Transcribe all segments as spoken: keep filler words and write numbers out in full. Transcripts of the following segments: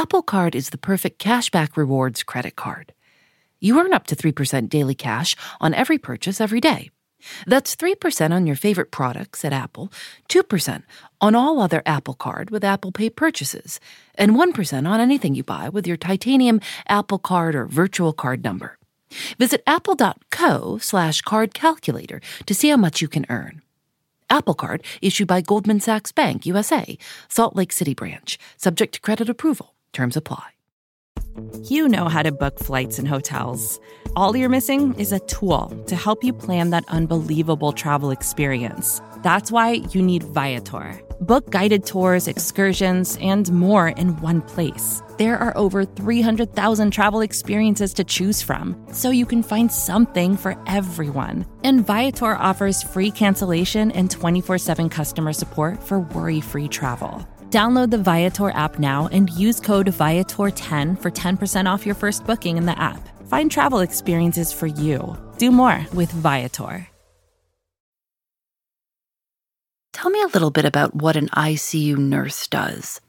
Apple Card is the perfect cashback rewards credit card. You earn up to three percent daily cash on every purchase every day. That's three percent on your favorite products at Apple, two percent on all other Apple Card with Apple Pay purchases, and one percent on anything you buy with your titanium Apple Card or virtual card number. Visit apple.co slash card calculator to see how much you can earn. Apple Card issued by Goldman Sachs Bank, U S A, Salt Lake City branch, subject to credit approval. Terms apply. You know how to book flights and hotels. All you're missing is a tool to help you plan that unbelievable travel experience. That's why you need Viator. Book guided tours, excursions, and more in one place. There are over three hundred thousand travel experiences to choose from, so you can find something for everyone. And Viator offers free cancellation and twenty-four seven customer support for worry-free travel. Download the Viator app now and use code Viator ten for ten percent off your first booking in the app. Find travel experiences for you. Do more with Viator. Tell me a little bit about what an I C U nurse does.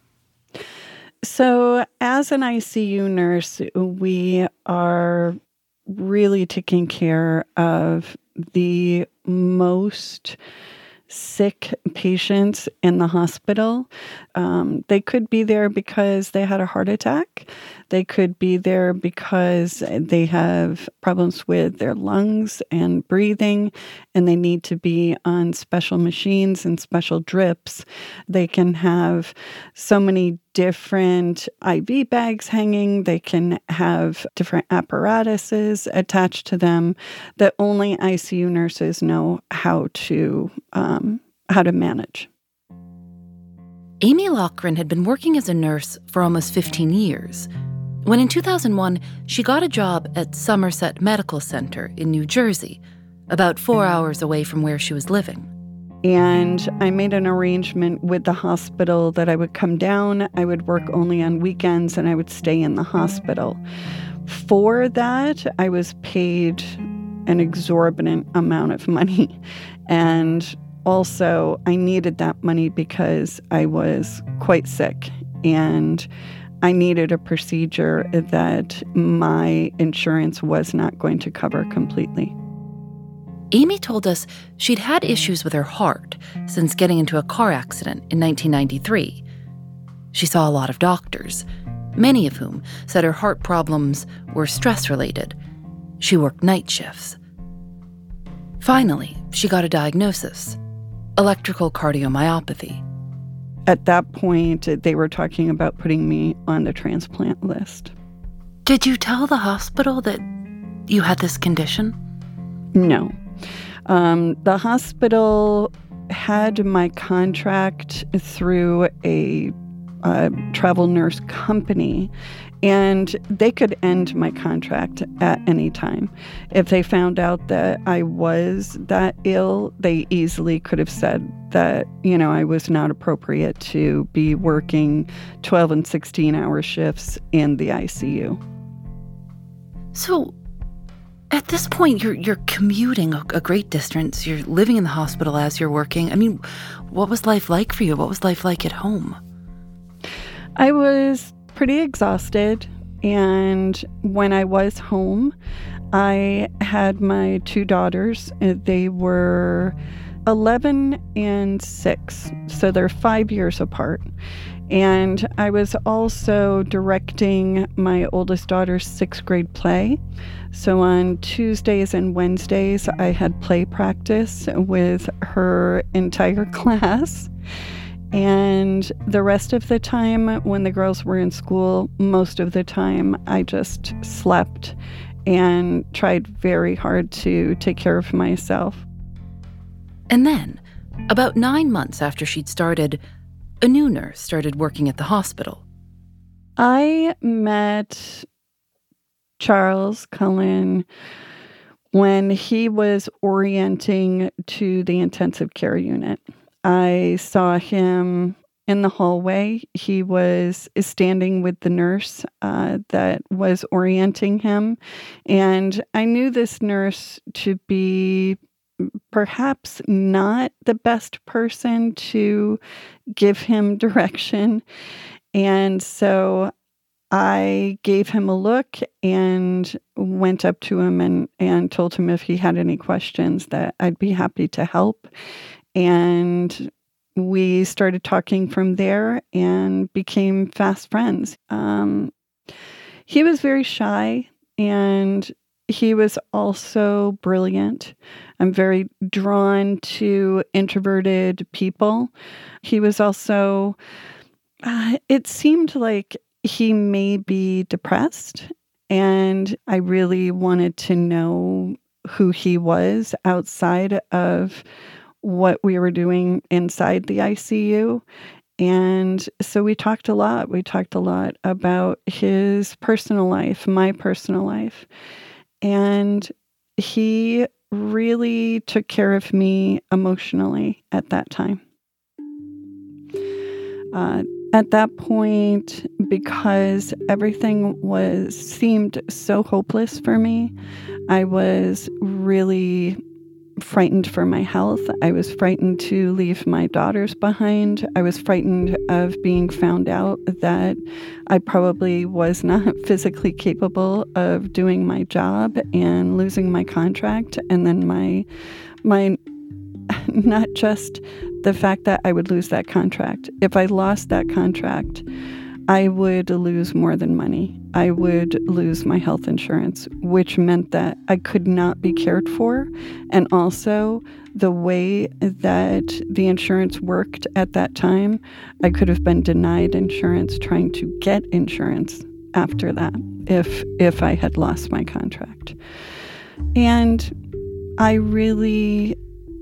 So, as an I C U nurse, we are really taking care of the most sick patients in the hospital. Um, they could be there because they had a heart attack. They could be there because they have problems with their lungs and breathing, and they need to be on special machines and special drips. They can have so many different I V bags hanging. They can have different apparatuses attached to them that only I C U nurses know how to um, how to manage. Amy Loughran had been working as a nurse for almost fifteen years, when in two thousand one, she got a job at Somerset Medical Center in New Jersey, about four hours away from where she was living. And I made an arrangement with the hospital that I would come down, I would work only on weekends, and I would stay in the hospital. For that, I was paid an exorbitant amount of money. And also, I needed that money because I was quite sick, and I needed a procedure that my insurance was not going to cover completely. Amy told us she'd had issues with her heart since getting into a car accident in nineteen ninety-three. She saw a lot of doctors, many of whom said her heart problems were stress-related. She worked night shifts. Finally, she got a diagnosis: electrical cardiomyopathy. At that point, they were talking about putting me on the transplant list. Did you tell the hospital that you had this condition? No. Um, the hospital had my contract through a, a travel nurse company, and they could end my contract at any time. If they found out that I was that ill, they easily could have said that, you know, I was not appropriate to be working twelve and sixteen hour shifts in the I C U. So at this point, you're you're commuting a, a great distance. You're living in the hospital as you're working. I mean, what was life like for you? What was life like at home? I was pretty exhausted, and when I was home, I had my two daughters. They were eleven and six, so they're five years apart. And I was also directing my oldest daughter's sixth grade play. So on Tuesdays and Wednesdays, I had play practice with her entire class. And the rest of the time, when the girls were in school, most of the time, I just slept and tried very hard to take care of myself. And then, about nine months after she'd started, a new nurse started working at the hospital. I met Charles Cullen when he was orienting to the intensive care unit. I saw him in the hallway. He was standing with the nurse uh, that was orienting him. And I knew this nurse to be perhaps not the best person to give him direction. And so I gave him a look and went up to him and, and told him if he had any questions that I'd be happy to help. And we started talking from there and became fast friends. Um, he was very shy, and he was also brilliant. I'm very drawn to introverted people. He was also, uh, it seemed like he may be depressed, and I really wanted to know who he was outside of what we were doing inside the I C U. And so we talked a lot. We talked a lot about his personal life, my personal life. And he really took care of me emotionally at that time. Uh, at that point, because everything was seemed so hopeless for me, I was really frightened for my health. I was frightened to leave my daughters behind. I was frightened of being found out that I probably was not physically capable of doing my job and losing my contract. And then my, my, not just the fact that I would lose that contract. If I lost that contract, I would lose more than money. I would lose my health insurance, which meant that I could not be cared for. And also, the way that the insurance worked at that time, I could have been denied insurance trying to get insurance after that if if I had lost my contract. And I really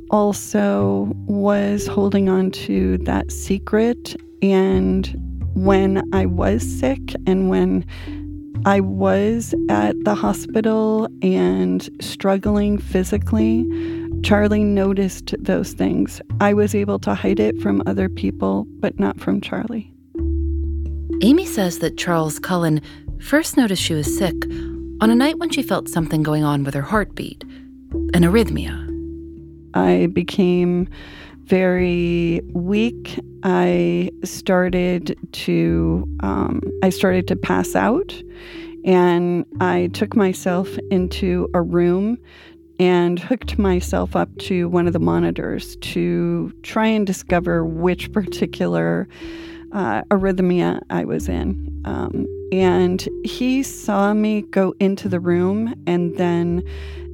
also was holding on to that secret. And when I was sick and when I was at the hospital and struggling physically, Charlie noticed those things. I was able to hide it from other people, but not from Charlie. Amy says that Charles Cullen first noticed she was sick on a night when she felt something going on with her heartbeat, an arrhythmia. I became very weak. I started to um, I started to pass out, and I took myself into a room and hooked myself up to one of the monitors to try and discover which particular uh, arrhythmia I was in. Um, and he saw me go into the room, and then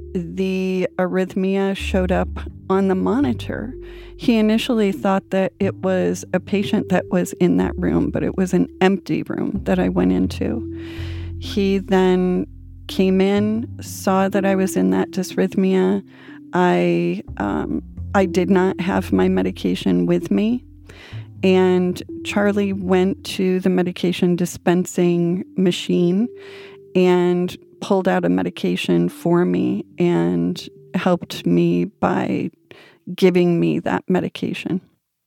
the arrhythmia showed up on the monitor. He initially thought that it was a patient that was in that room, but it was an empty room that I went into. He then came in, saw that I was in that dysrhythmia. I um, I did not have my medication with me, and Charlie went to the medication dispensing machine and pulled out a medication for me and helped me by giving me that medication.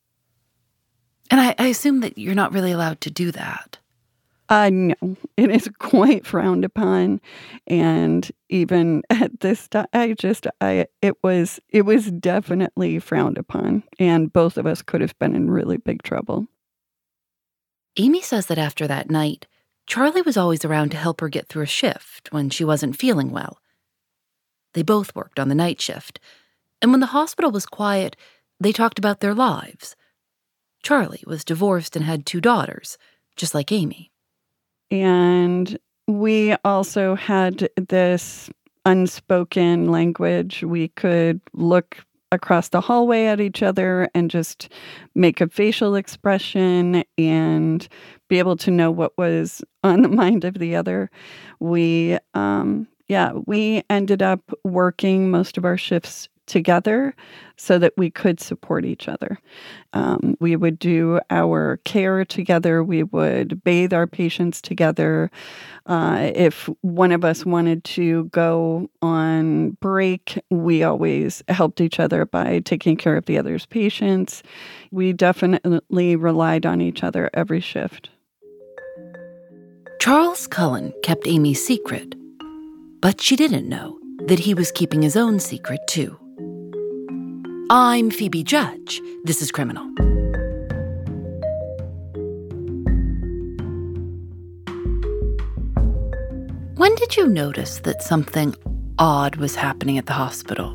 And I, I assume that you're not really allowed to do that. Uh, no, it is quite frowned upon. And even at this time, I just, I, it was, it was definitely frowned upon. And both of us could have been in really big trouble. Amy says that after that night, Charlie was always around to help her get through a shift when she wasn't feeling well. They both worked on the night shift, and when the hospital was quiet, they talked about their lives. Charlie was divorced and had two daughters, just like Amy. And we also had this unspoken language. We could look across the hallway at each other and just make a facial expression and be able to know what was on the mind of the other. We, um, yeah, we ended up working most of our shifts together so that we could support each other. Um, we would do our care together. We would bathe our patients together. Uh, if one of us wanted to go on break, we always helped each other by taking care of the other's patients. We definitely relied on each other every shift. Charles Cullen kept Amy's secret, but she didn't know that he was keeping his own secret too. I'm Phoebe Judge. This is Criminal. When did you notice that something odd was happening at the hospital?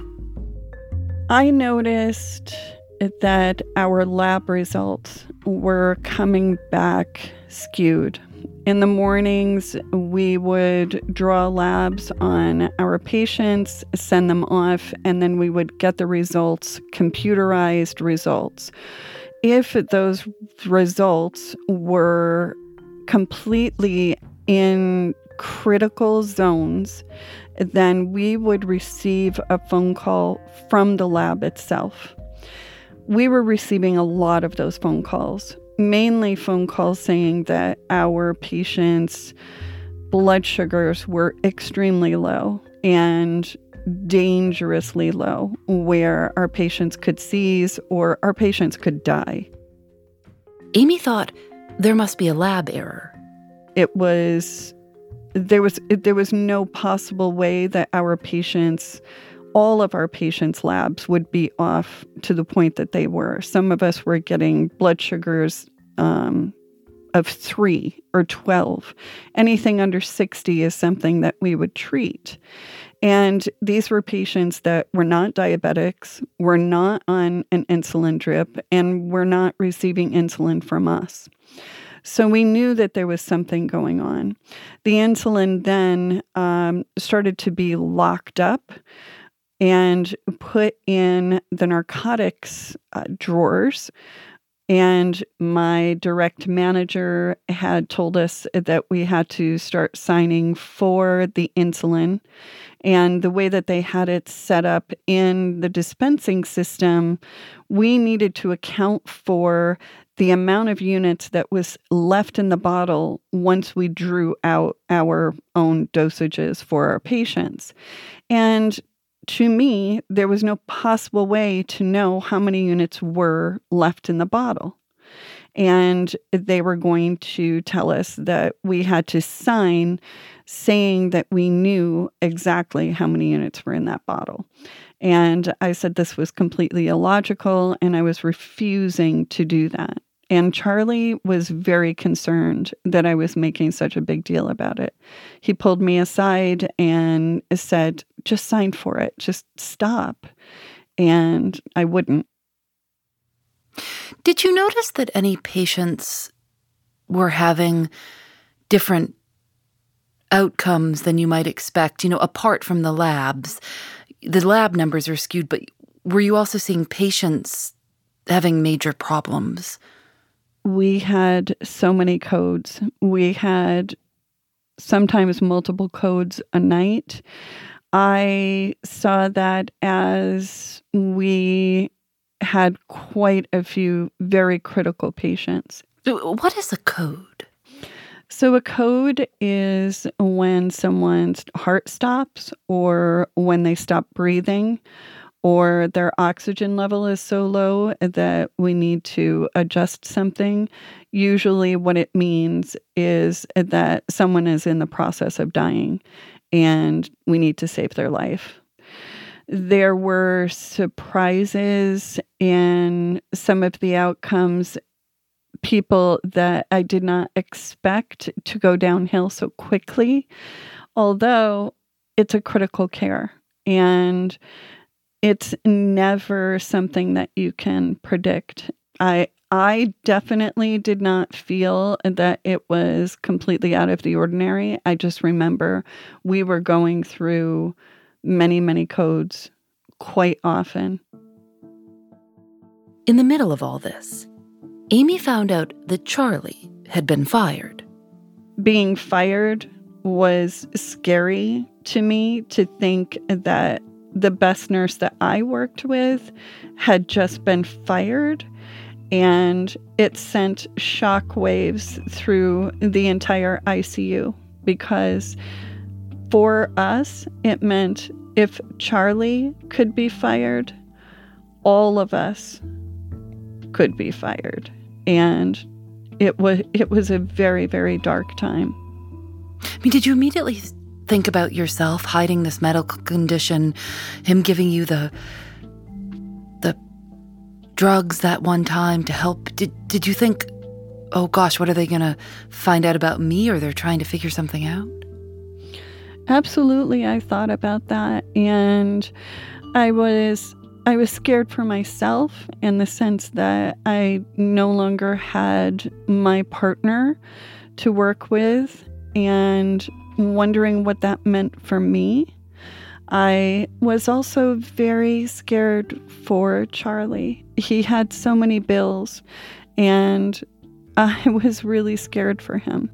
I noticed that our lab results were coming back skewed. In the mornings, we would draw labs on our patients, send them off, and then we would get the results, computerized results. If those results were completely in critical zones, then we would receive a phone call from the lab itself. We were receiving a lot of those phone calls, mainly phone calls saying that our patients' blood sugars were extremely low and dangerously low, where our patients could seize or our patients could die. Amy thought there must be a lab error. It was, there was, there was no possible way that our patients, all of our patients' labs would be off to the point that they were. Some of us were getting blood sugars um, of three or twelve. Anything under sixty is something that we would treat. And these were patients that were not diabetics, were not on an insulin drip, and were not receiving insulin from us. So we knew that there was something going on. The insulin then um, started to be locked up and put in the narcotics uh, drawers. And my direct manager had told us that we had to start signing for the insulin. And the way that they had it set up in the dispensing system, we needed to account for the amount of units that was left in the bottle once we drew out our own dosages for our patients. And to me, there was no possible way to know how many units were left in the bottle. And they were going to tell us that we had to sign saying that we knew exactly how many units were in that bottle. And I said this was completely illogical, and I was refusing to do that. And Charlie was very concerned that I was making such a big deal about it. He pulled me aside and said, just sign for it. Just stop. And I wouldn't. Did you notice that any patients were having different outcomes than you might expect? You know, apart from the labs, the lab numbers are skewed, but were you also seeing patients having major problems? We had so many codes. We had sometimes multiple codes a night. I saw that as we had quite a few very critical patients. What is a code? So a code is when someone's heart stops, or when they stop breathing, or their oxygen level is so low that we need to adjust something. Usually what it means is that someone is in the process of dying and we need to save their life. There were surprises in some of the outcomes, people that I did not expect to go downhill so quickly, although it's a critical care. And it's never something that you can predict. I I definitely did not feel that it was completely out of the ordinary. I just remember we were going through many, many codes quite often. In the middle of all this, Amy found out that Charlie had been fired. Being fired was scary to me, to think that the best nurse that I worked with had just been fired, and it sent shockwaves through the entire I C U, because for us, it meant if Charlie could be fired, all of us could be fired. And it was it was a very, very dark time. I mean, did you immediately think about yourself hiding this medical condition, him giving you the the drugs that one time to help? Did did you think, oh gosh, what are they going to find out about me, or they're trying to figure something out? Absolutely, I thought about that, and I was I was scared for myself in the sense that I no longer had my partner to work with, and wondering what that meant for me. I was also very scared for Charlie. He had so many bills, and I was really scared for him.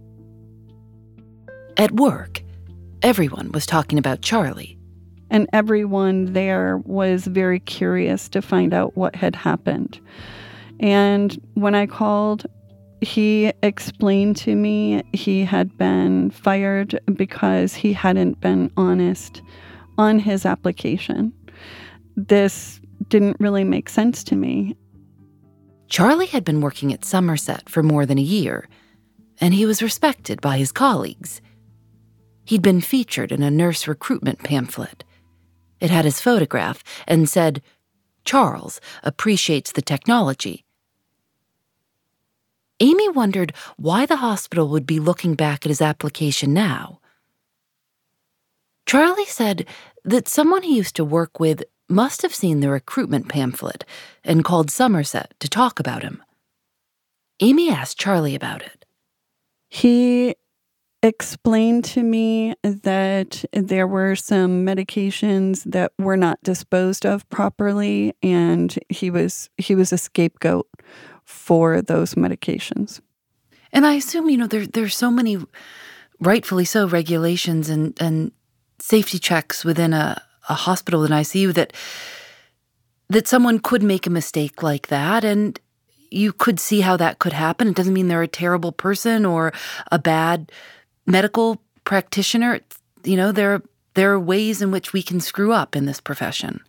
At work, everyone was talking about Charlie. And everyone there was very curious to find out what had happened. And when I called, he explained to me he had been fired because he hadn't been honest on his application. This didn't really make sense to me. Charlie had been working at Somerset for more than a year, and he was respected by his colleagues. He'd been featured in a nurse recruitment pamphlet. It had his photograph and said, "Charles appreciates the technology." Amy wondered why the hospital would be looking back at his application now. Charlie said that someone he used to work with must have seen the recruitment pamphlet and called Somerset to talk about him. Amy asked Charlie about it. He explained to me that there were some medications that were not disposed of properly, and he was he was a scapegoat for those medications. And I assume, you know, there there's so many, rightfully so, regulations and, and safety checks within a, a hospital and I C U that that someone could make a mistake like that, and you could see how that could happen. It doesn't mean they're a terrible person or a bad medical practitioner. It's, you know, there, there are ways in which we can screw up in this profession.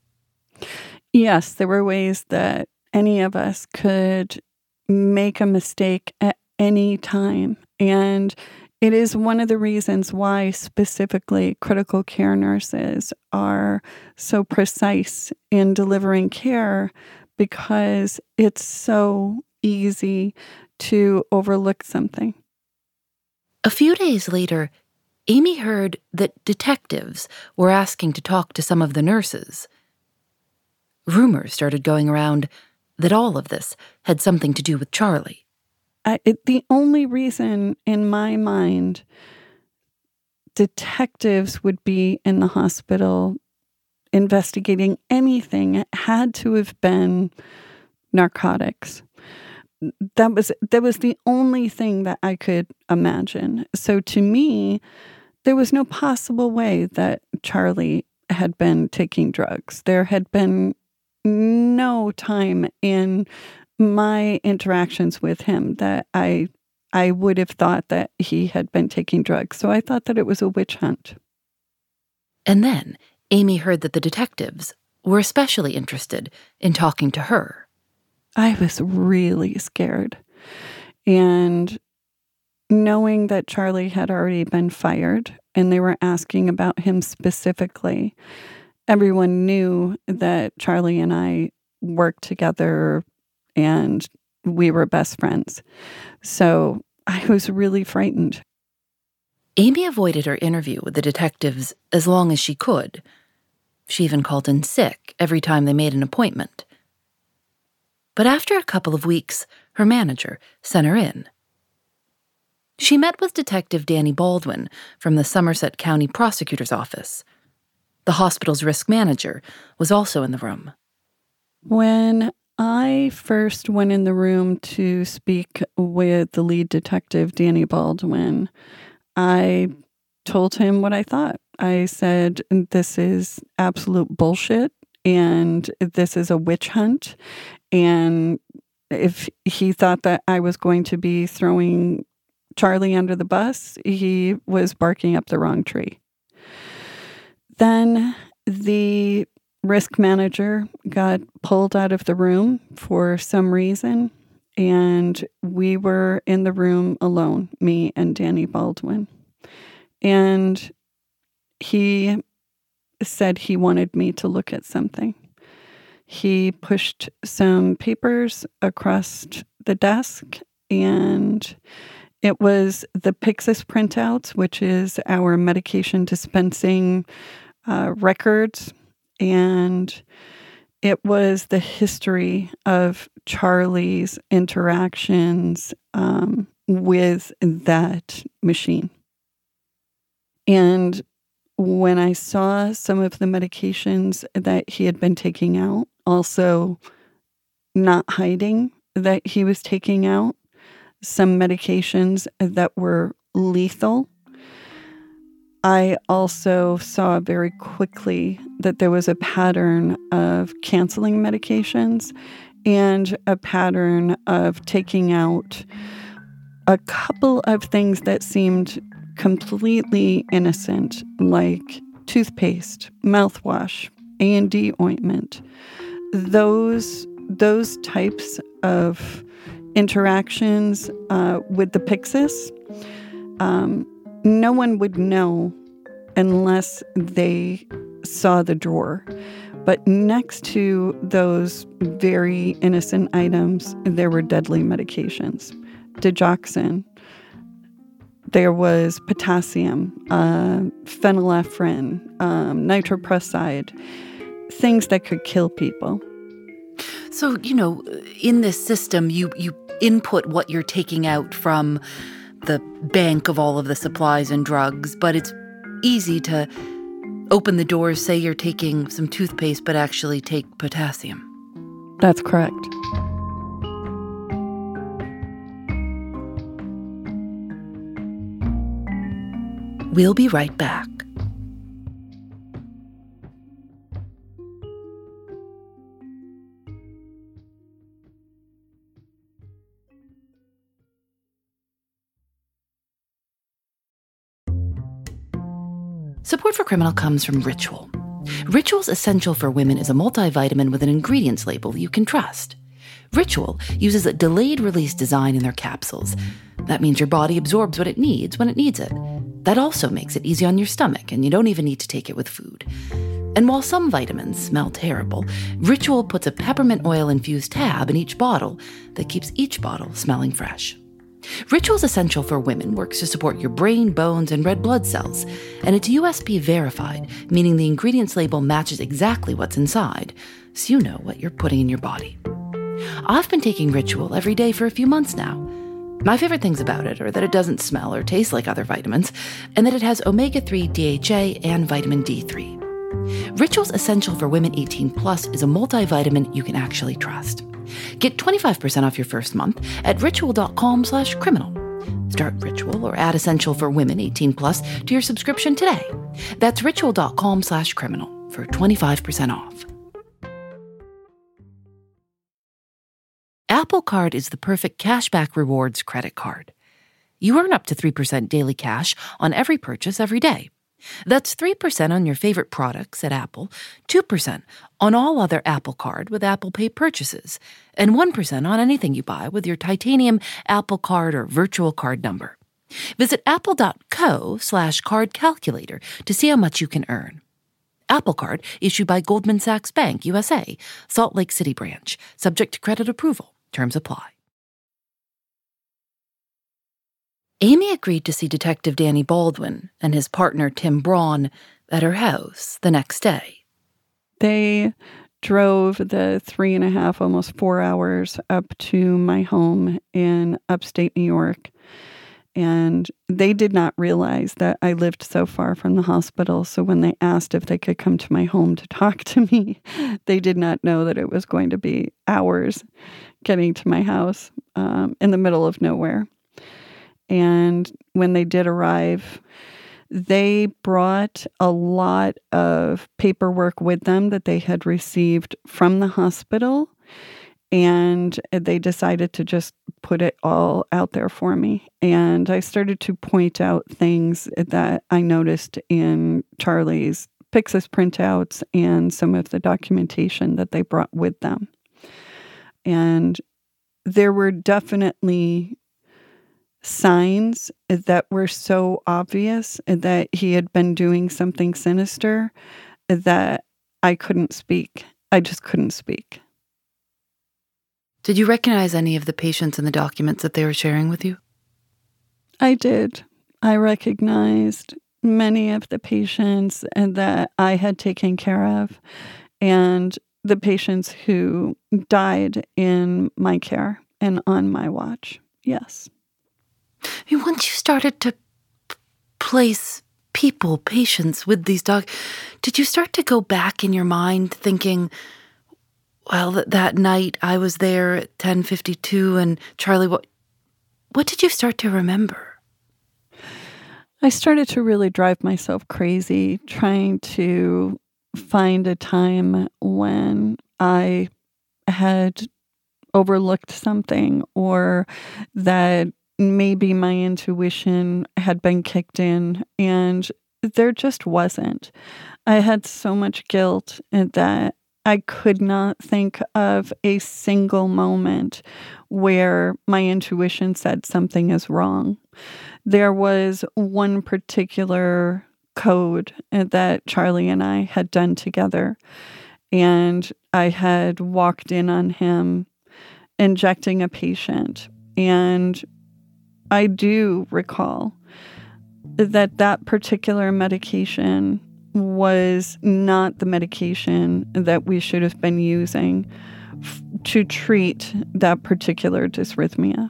Yes, there were ways that any of us could make a mistake at any time. And it is one of the reasons why specifically critical care nurses are so precise in delivering care, because it's so easy to overlook something. A few days later, Amy heard that detectives were asking to talk to some of the nurses. Rumors started going around that all of this had something to do with Charlie. I, it, the only reason in my mind detectives would be in the hospital investigating anything had to have been narcotics. That was that was the only thing that I could imagine. So to me, there was no possible way that Charlie had been taking drugs. There had been no time in my interactions with him that I I would have thought that he had been taking drugs. So I thought that it was a witch hunt. And then Amy heard that the detectives were especially interested in talking to her. I was really scared. And knowing that Charlie had already been fired and they were asking about him specifically, everyone knew that Charlie and I worked together and we were best friends. So I was really frightened. Amy avoided her interview with the detectives as long as she could. She even called in sick every time they made an appointment. But after a couple of weeks, her manager sent her in. She met with Detective Danny Baldwin from the Somerset County Prosecutor's Office. The hospital's risk manager was also in the room. When I first went in the room to speak with the lead detective, Danny Baldwin, I told him what I thought. I said, this is absolute bullshit, and this is a witch hunt. And if he thought that I was going to be throwing Charlie under the bus, he was barking up the wrong tree. Then the risk manager got pulled out of the room for some reason, and we were in the room alone, me and Danny Baldwin. And he said he wanted me to look at something. He pushed some papers across the desk, and It was the Pyxis printouts, which is our medication dispensing uh, records, and it was the history of Charlie's interactions um, with that machine. And when I saw some of the medications that he had been taking out, also not hiding that he was taking out some medications that were lethal, I also saw very quickly that there was a pattern of canceling medications and a pattern of taking out a couple of things that seemed completely innocent, like toothpaste, mouthwash, A and D ointment. Those, those types of interactions uh, with the Pyxis, um, no one would know unless they saw the drawer. But next to those very innocent items, there were deadly medications. Digoxin. There was potassium, uh, phenylephrine, um, nitroprusside, things that could kill people. So, you know, in this system, you, you input what you're taking out from the bank of all of the supplies and drugs, but it's easy to open the doors, say you're taking some toothpaste, but actually take potassium. That's correct. We'll be right back. Support for Criminal comes from Ritual. Ritual's Essential for Women is a multivitamin with an ingredients label you can trust. Ritual uses a delayed-release design in their capsules. That means your body absorbs what it needs when it needs it. That also makes it easy on your stomach, and you don't even need to take it with food. And while some vitamins smell terrible, Ritual puts a peppermint oil-infused tab in each bottle that keeps each bottle smelling fresh. Ritual's Essential for Women works to support your brain, bones, and red blood cells, and it's U S P verified, meaning the ingredients label matches exactly what's inside, so you know what you're putting in your body. I've been taking Ritual every day for a few months now. My favorite things about it are that it doesn't smell or taste like other vitamins, and that it has omega three D H A and vitamin D three. Ritual's Essential for Women eighteen plus is a multivitamin you can actually trust. Get twenty-five percent off your first month at ritual.com slash criminal. Start Ritual or add Essential for Women eighteen plus to your subscription today. That's ritual.com slash criminal for twenty-five percent off. Apple Card is the perfect cashback rewards credit card. You earn up to three percent daily cash on every purchase every day. That's three percent on your favorite products at Apple, two percent on all other Apple Card with Apple Pay purchases, and one percent on anything you buy with your titanium Apple Card or virtual card number. Visit apple.co slash card calculator to see how much you can earn. Apple Card issued by Goldman Sachs Bank, U S A, Salt Lake City branch, subject to credit approval. Terms apply. Amy agreed to see Detective Danny Baldwin and his partner Tim Braun at her house the next day. They drove the three and a half, almost four hours up to my home in upstate New York. And they did not realize that I lived so far from the hospital. So when they asked if they could come to my home to talk to me, they did not know that it was going to be hours getting to my house um, in the middle of nowhere. And when they did arrive, they brought a lot of paperwork with them that they had received from the hospital. And they decided to just put it all out there for me. And I started to point out things that I noticed in Charlie's Pyxis printouts and some of the documentation that they brought with them. And there were definitely signs that were so obvious that he had been doing something sinister that I couldn't speak. I just couldn't speak. Did you recognize any of the patients in the documents that they were sharing with you? I did. I recognized many of the patients and that I had taken care of and the patients who died in my care and on my watch. Yes. And once you started to p- place people, patients with these dogs, did you start to go back in your mind thinking, well, th- that night I was there at ten fifty-two and Charlie, what, what did you start to remember? I started to really drive myself crazy trying to find a time when I had overlooked something or that maybe my intuition had been kicked in, and there just wasn't. I had so much guilt that I could not think of a single moment where my intuition said something is wrong. There was one particular code that Charlie and I had done together, and I had walked in on him injecting a patient. And I do recall that that particular medication was not the medication that we should have been using f- to treat that particular dysrhythmia.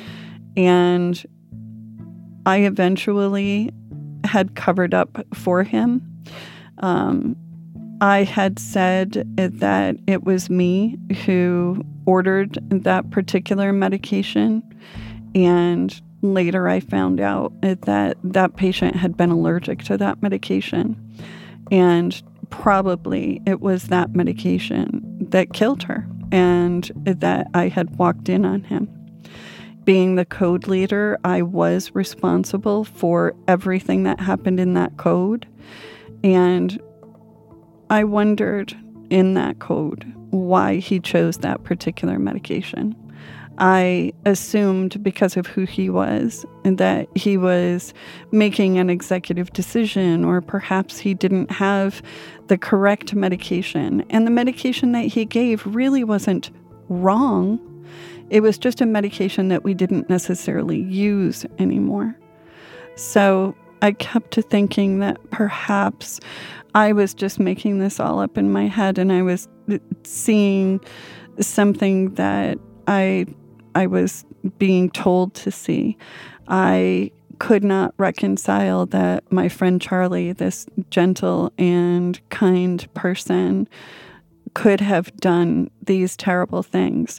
And I eventually had covered up for him. Um, I had said that it was me who ordered that particular medication, and later I found out that that patient had been allergic to that medication, and probably it was that medication that killed her, and that I had walked in on him. Being the code leader, I was responsible for everything that happened in that code, and I wondered in that code why he chose that particular medication. I assumed because of who he was and that he was making an executive decision, or perhaps he didn't have the correct medication. And the medication that he gave really wasn't wrong. It was just a medication that we didn't necessarily use anymore. So I kept thinking that perhaps I was just making this all up in my head, and I was seeing something that I I was being told to see. I could not reconcile that my friend Charlie, this gentle and kind person, could have done these terrible things.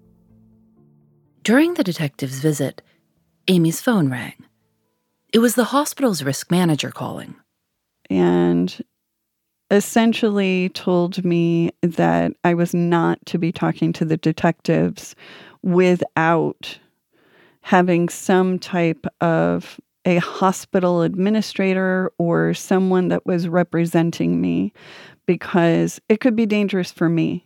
During the detective's visit, Amy's phone rang. It was the hospital's risk manager calling. And essentially told me that I was not to be talking to the detectives without having some type of a hospital administrator or someone that was representing me, because it could be dangerous for me.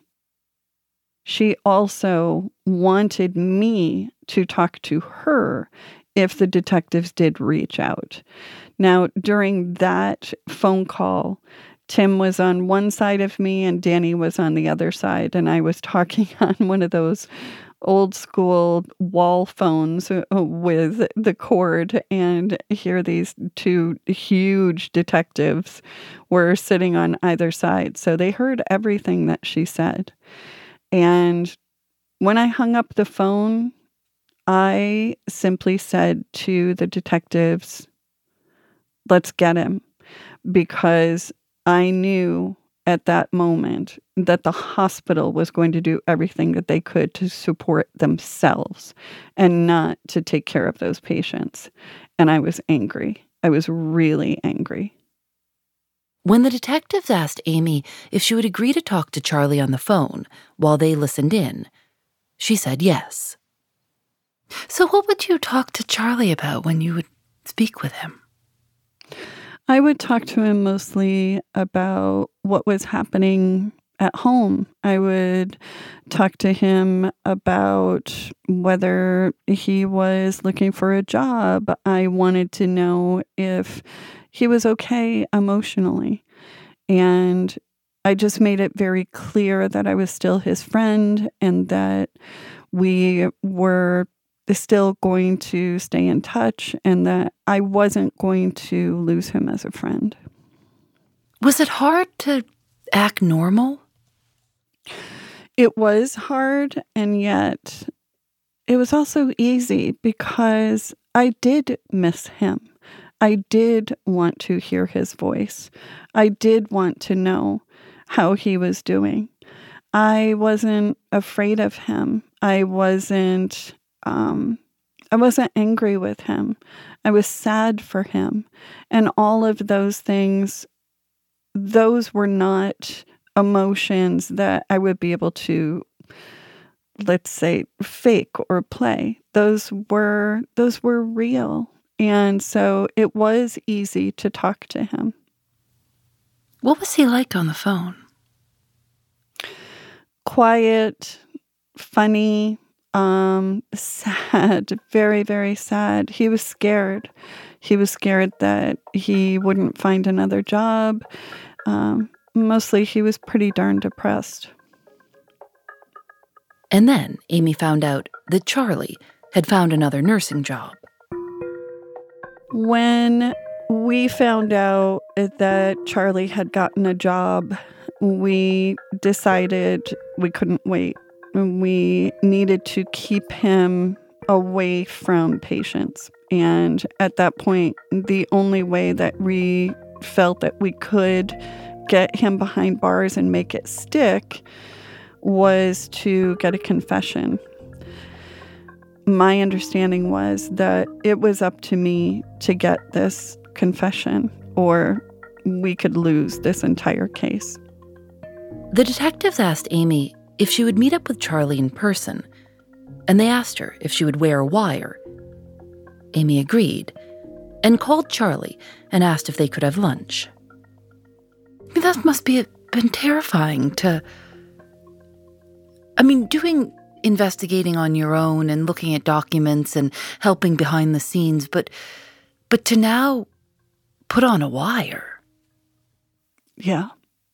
She also wanted me to talk to her if the detectives did reach out. Now, during that phone call, Tim was on one side of me and Danny was on the other side, and I was talking on one of those old school wall phones with the cord, and here these two huge detectives were sitting on either side. So they heard everything that she said. And when I hung up the phone, I simply said to the detectives, "Let's get him," because I knew at that moment that the hospital was going to do everything that they could to support themselves and not to take care of those patients. And I was angry. I was really angry. When the detectives asked Amy if she would agree to talk to Charlie on the phone while they listened in, she said yes. So what would you talk to Charlie about when you would speak with him? I would talk to him mostly about what was happening at home. I would talk to him about whether he was looking for a job. I wanted to know if he was okay emotionally. And I just made it very clear that I was still his friend and that we were still going to stay in touch and that I wasn't going to lose him as a friend. Was it hard to act normal? It was hard, and yet it was also easy because I did miss him. I did want to hear his voice. I did want to know how he was doing. I wasn't afraid of him. I wasn't um, I wasn't angry with him. I was sad for him. And all of those things, those were not emotions that I would be able to, let's say, fake or play. Those were those were real. And so it was easy to talk to him. What was he like on the phone? Quiet, funny, um, sad, very, very sad. He was scared. He was scared that he wouldn't find another job. Um, mostly he was pretty darn depressed. And then Amy found out that Charlie had found another nursing job. When we found out that Charlie had gotten a job, we decided we couldn't wait. We needed to keep him away from patients. And at that point, the only way that we felt that we could get him behind bars and make it stick was to get a confession. My understanding was that it was up to me to get this confession, or we could lose this entire case. The detectives asked Amy if she would meet up with Charlie in person, and they asked her if she would wear a wire. Amy agreed and called Charlie and asked if they could have lunch. I mean, that must be been terrifying to... I mean, doing investigating on your own and looking at documents and helping behind the scenes, but but to now put on a wire. Yeah.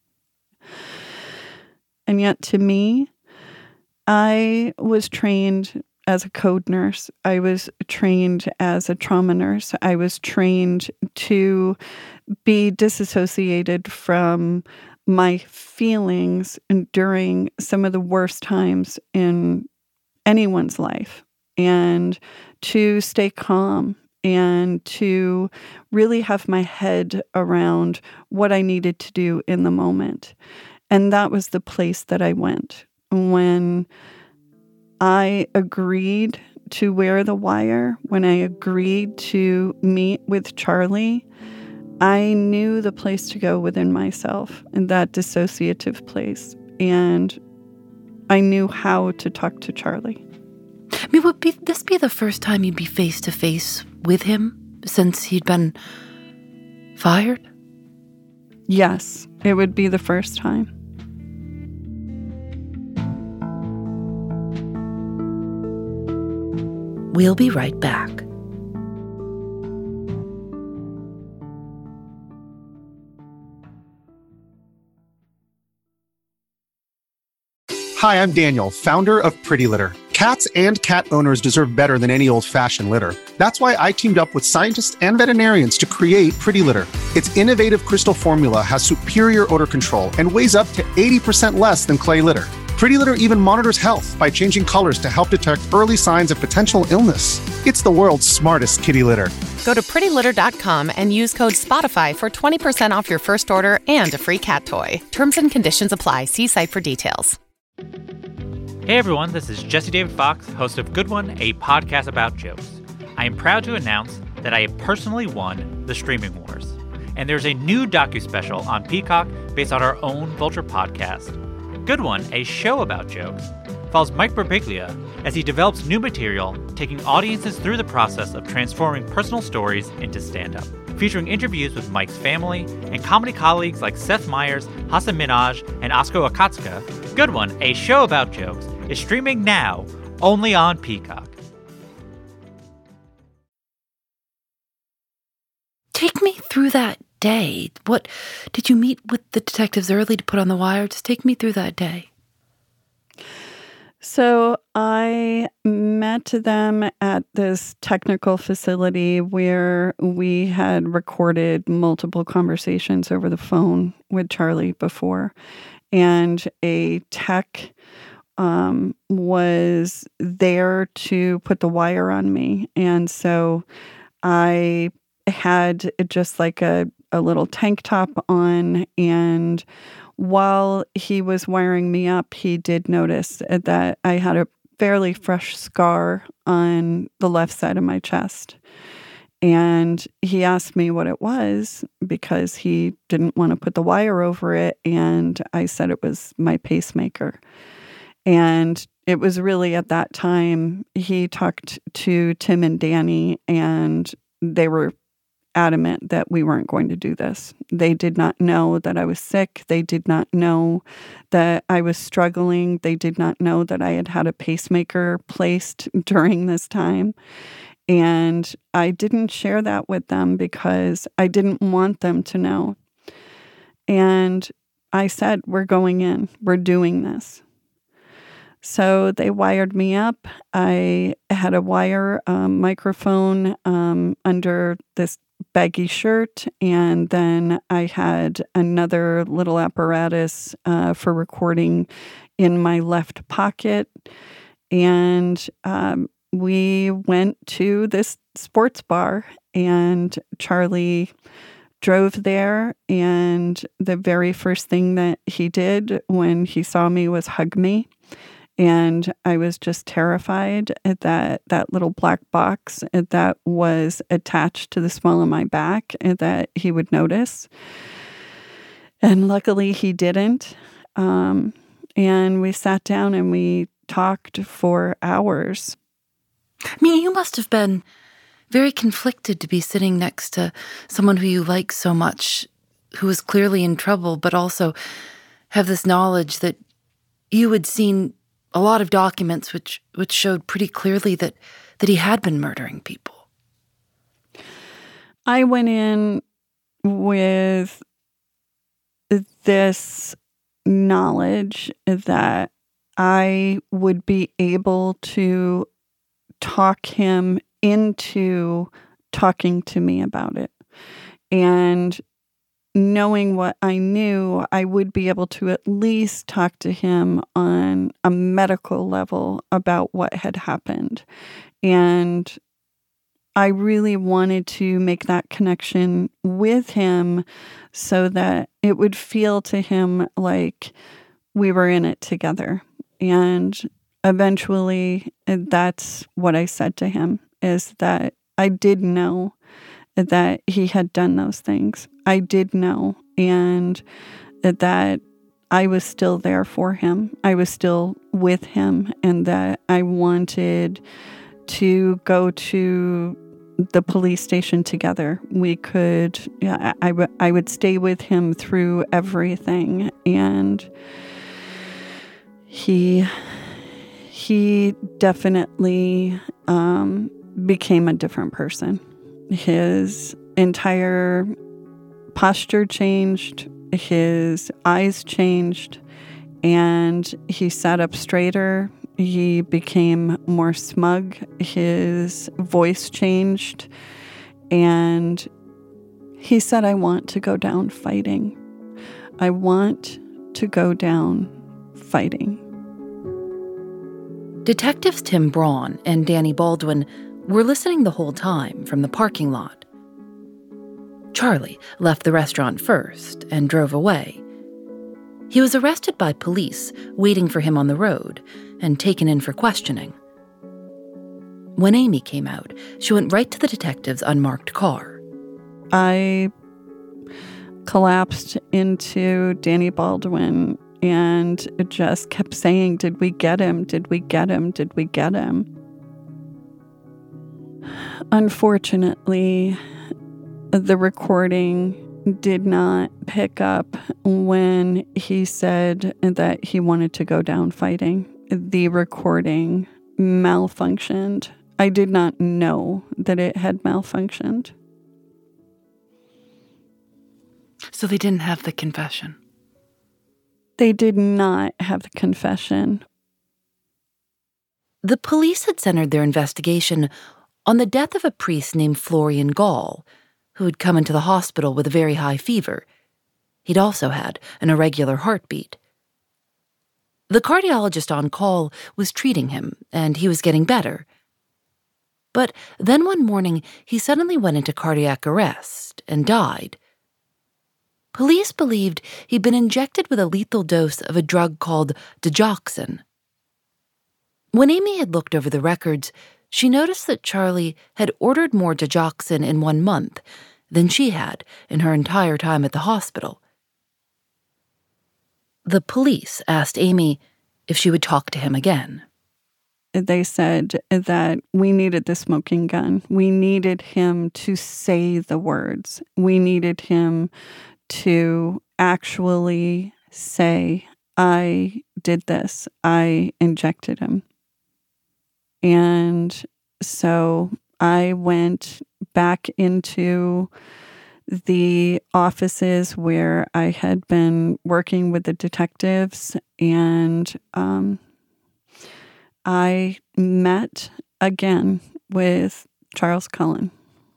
And yet to me, I was trained as a code nurse. I was trained as a trauma nurse. I was trained to be disassociated from my feelings during some of the worst times in anyone's life, and to stay calm and to really have my head around what I needed to do in the moment. And that was the place that I went. When I agreed to wear the wire, when I agreed to meet with Charlie, I knew the place to go within myself, in that dissociative place. And I knew how to talk to Charlie. I mean, would be, this be the first time you'd be face-to-face with him since he'd been fired? Yes, it would be the first time. We'll be right back. Hi, I'm Daniel, founder of Pretty Litter. Cats and cat owners deserve better than any old-fashioned litter. That's why I teamed up with scientists and veterinarians to create Pretty Litter. Its innovative crystal formula has superior odor control and weighs up to eighty percent less than clay litter. Pretty Litter even monitors health by changing colors to help detect early signs of potential illness. It's the world's smartest kitty litter. Go to pretty litter dot com and use code SPOTIFY for twenty percent off your first order and a free cat toy. Terms and conditions apply. See site for details. Hey everyone, this is Jesse David Fox, host of Good One, a podcast about jokes. I am proud to announce that I have personally won the Streaming Wars. And there's a new docu-special on Peacock based on our own Vulture podcast. Good One, a show about jokes, follows Mike Birbiglia as he develops new material, taking audiences through the process of transforming personal stories into stand-up. Featuring interviews with Mike's family and comedy colleagues like Seth Meyers, Hasan Minhaj, and Asko Akatsuka, Good One, a show about jokes, is streaming now only on Peacock. Take me through that day. What did you meet with the detectives early to put on the wire? Just take me through that day. So I met them at this technical facility where we had recorded multiple conversations over the phone with Charlie before. And a tech um, was there to put the wire on me. And so I had just like a, a little tank top on, and while he was wiring me up, he did notice that I had a fairly fresh scar on the left side of my chest. And he asked me what it was because he didn't want to put the wire over it. And I said it was my pacemaker. And it was really at that time he talked to Tim and Danny, and they were adamant that we weren't going to do this. They did not know that I was sick. They did not know that I was struggling. They did not know that I had had a pacemaker placed during this time. And I didn't share that with them because I didn't want them to know. And I said, we're going in. We're doing this. So they wired me up. I had a wire um, microphone um, under this baggy shirt, and then I had another little apparatus uh, for recording in my left pocket. And um, we went to this sports bar, and Charlie drove there, and the very first thing that he did when he saw me was hug me. And I was just terrified at that, that little black box that was attached to the small of my back and that he would notice. And luckily he didn't. Um, and we sat down and we talked for hours. I mean, you must have been very conflicted to be sitting next to someone who you like so much, who was clearly in trouble, but also have this knowledge that you had seen a lot of documents which, which showed pretty clearly that, that he had been murdering people. I went in with this knowledge that I would be able to talk him into talking to me about it. And knowing what I knew, I would be able to at least talk to him on a medical level about what had happened. And I really wanted to make that connection with him so that it would feel to him like we were in it together. And eventually, that's what I said to him, is that I did know that he had done those things. I did know, and that I was still there for him. I was still with him, and that I wanted to go to the police station together. We could, yeah, I, w- I would stay with him through everything. And he, he definitely um, became a different person. His entire posture changed, his eyes changed, and he sat up straighter. He became more smug. His voice changed, and he said, I want to go down fighting. I want to go down fighting. Detectives Tim Braun and Danny Baldwin were listening the whole time from the parking lot. Charlie left the restaurant first and drove away. He was arrested by police waiting for him on the road and taken in for questioning. When Amy came out, she went right to the detective's unmarked car. I collapsed into Danny Baldwin and just kept saying, did we get him? Did we get him? Did we get him? Unfortunately, the recording did not pick up when he said that he wanted to go down fighting. The recording malfunctioned. I did not know that it had malfunctioned. So they didn't have the confession? They did not have the confession. The police had centered their investigation on the death of a priest named Florian Gall, who had come into the hospital with a very high fever. He'd also had an irregular heartbeat. The cardiologist on call was treating him, and he was getting better. But then one morning, he suddenly went into cardiac arrest and died. Police believed he'd been injected with a lethal dose of a drug called digoxin. When Amy had looked over the records, she noticed that Charlie had ordered more digoxin in one month than she had in her entire time at the hospital. The police asked Amy if she would talk to him again. They said that we needed the smoking gun. We needed him to say the words. We needed him to actually say, I did this. I injected him. And so I went back into the offices where I had been working with the detectives, and um, I met again with Charles Cullen.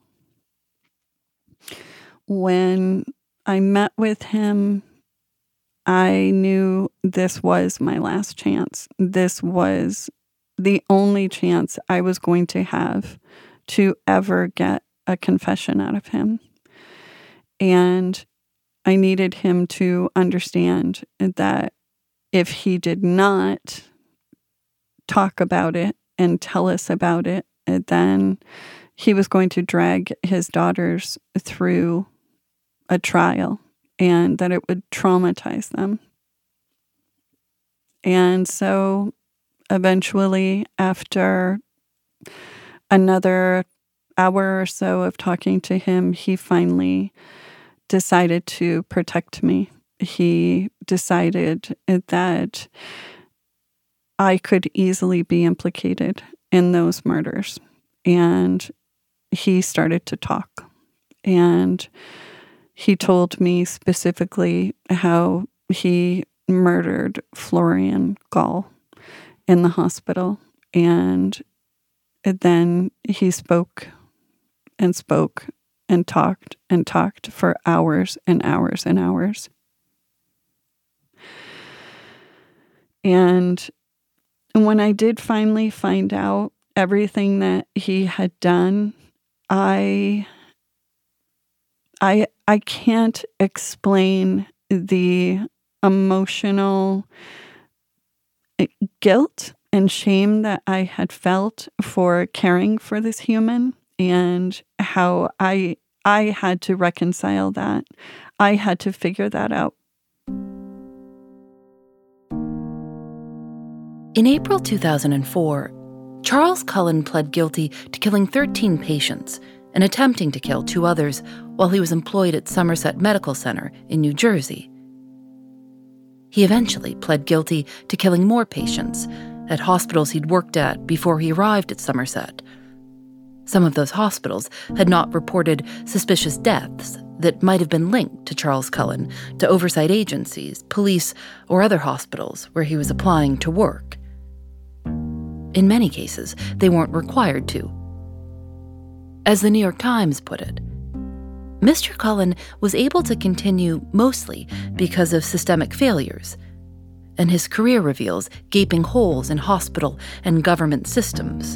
When I met with him, I knew this was my last chance. This was the only chance I was going to have to ever get a confession out of him. And I needed him to understand that if he did not talk about it and tell us about it, then he was going to drag his daughters through a trial and that it would traumatize them. And so eventually, after another hour or so of talking to him, he finally decided to protect me. He decided that I could easily be implicated in those murders. And he started to talk. And he told me specifically how he murdered Florian Gall in the hospital. And then he spoke and spoke and talked and talked for hours and hours and hours. And when I did finally find out everything that he had done, I I I can't explain the emotional guilt and shame that I had felt for caring for this human, and how I I had to reconcile that. I had to figure that out. In April two thousand four, Charles Cullen pled guilty to killing thirteen patients and attempting to kill two others while he was employed at Somerset Medical Center in New Jersey. He eventually pled guilty to killing more patients at hospitals he'd worked at before he arrived at Somerset. Some of those hospitals had not reported suspicious deaths that might have been linked to Charles Cullen to oversight agencies, police, or other hospitals where he was applying to work. In many cases, they weren't required to. As the New York Times put it, Mister Cullen was able to continue mostly because of systemic failures, and his career reveals gaping holes in hospital and government systems.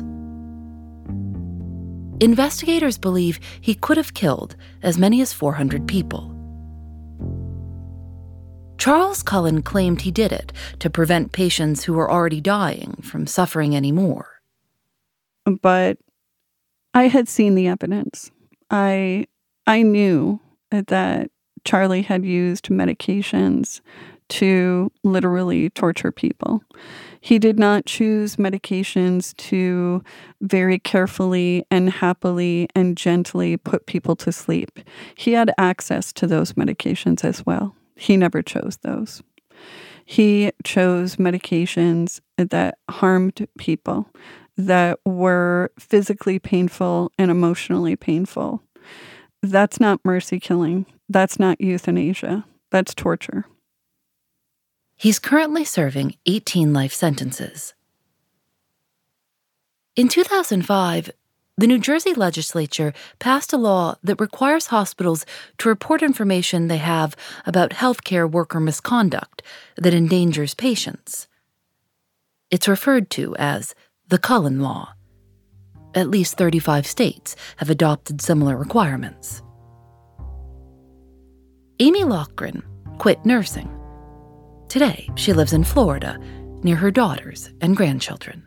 Investigators believe he could have killed as many as four hundred people. Charles Cullen claimed he did it to prevent patients who were already dying from suffering anymore. But I had seen the evidence. I I knew that Charlie had used medications to literally torture people. He did not choose medications to very carefully and happily and gently put people to sleep. He had access to those medications as well. He never chose those. He chose medications that harmed people, that were physically painful and emotionally painful. That's not mercy killing. That's not euthanasia. That's torture. He's currently serving eighteen life sentences. In two thousand five, the New Jersey legislature passed a law that requires hospitals to report information they have about healthcare worker misconduct that endangers patients. It's referred to as the Cullen Law. At least thirty-five states have adopted similar requirements. Amy Lochgren quit nursing. Today, she lives in Florida, near her daughters and grandchildren.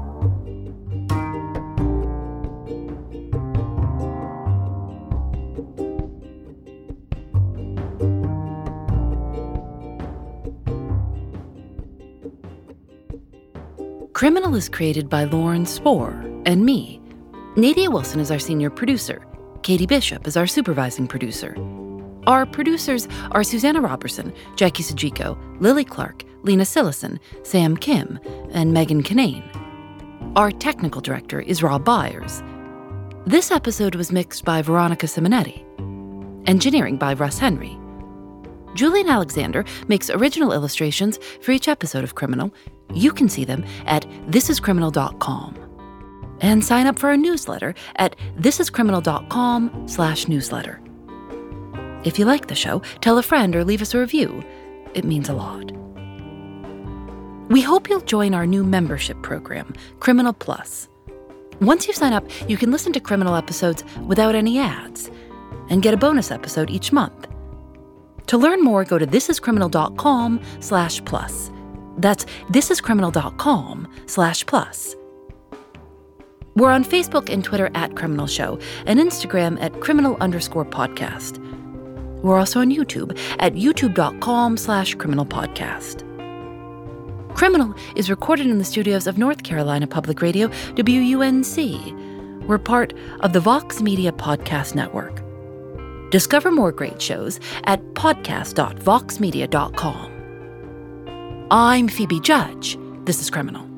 Criminal is created by Lauren Spohr and me. Nadia Wilson is our senior producer. Katie Bishop is our supervising producer. Our producers are Susanna Robertson, Jackie Sajiko, Lily Clark, Lena Sillison, Sam Kim, and Megan Kinane. Our technical director is Rob Byers. This episode was mixed by Veronica Simonetti. Engineering by Russ Henry. Julian Alexander makes original illustrations for each episode of Criminal. You can see them at this is criminal dot com. And sign up for our newsletter at thisiscriminal.com slash newsletter. If you like the show, tell a friend or leave us a review. It means a lot. We hope you'll join our new membership program, Criminal Plus. Once you sign up, you can listen to Criminal episodes without any ads and get a bonus episode each month. To learn more, go to thisiscriminal.com slash plus. That's thisiscriminal.com slash plus. We're on Facebook and Twitter at Criminal Show and Instagram at criminal underscore podcast. We're also on YouTube at youtube.com slash criminal podcast. Criminal is recorded in the studios of North Carolina Public Radio, W U N C. We're part of the Vox Media Podcast Network. Discover more great shows at podcast dot vox media dot com. I'm Phoebe Judge. This is Criminal.